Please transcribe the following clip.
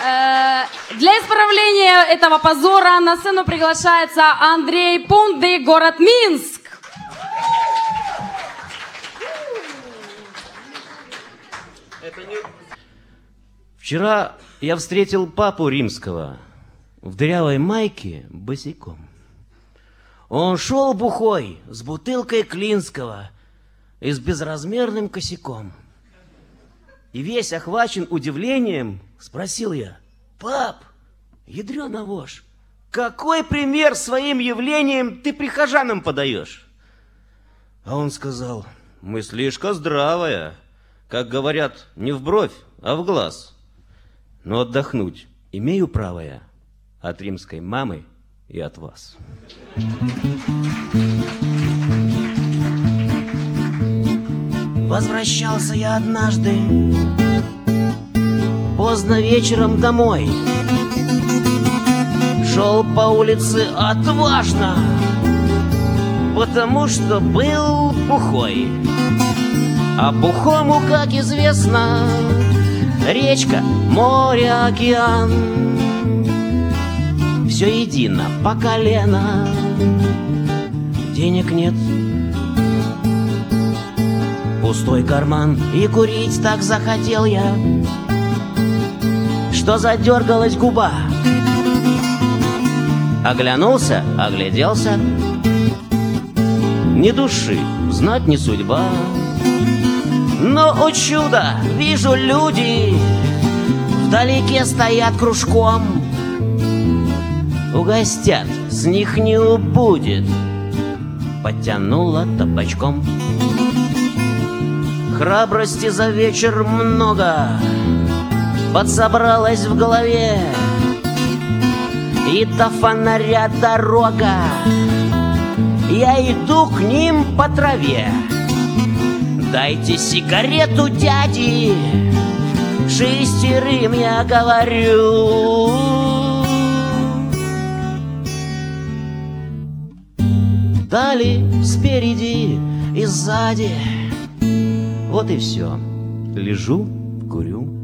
Для исправления этого позора на сцену приглашается Андрей Пунды, город Минск. Вчера я встретил папу римского в дырявой майке босиком. Он шел бухой с бутылкой Клинского и с безразмерным косяком. И весь охвачен удивлением спросил я: «Пап, ядрёна вошь, какой пример своим явлением ты прихожанам подаешь?» А он сказал: «Мыслишка здравая, как говорят, не в бровь, а в глаз. Но отдохнуть имею право я от римской мамы и от вас». Возвращался я однажды поздно вечером домой. Шел по улице отважно, потому что был бухой. А бухому, как известно, речка, море, океан все едино по колено. Денег нет, пустой карман, и курить так захотел я, что задергалась губа. Оглянулся, огляделся, ни души, знать не судьба. Но, о чудо, вижу, люди вдалеке стоят кружком. Угостят, с них не убудет, подтянула табачком. Храбрости за вечер много подсобралась в голове, и до фонаря дорога, я иду к ним по траве. Дайте сигарету, дяди, шестерым я говорю. Дали спереди и сзади. Вот и все. Лежу, курю.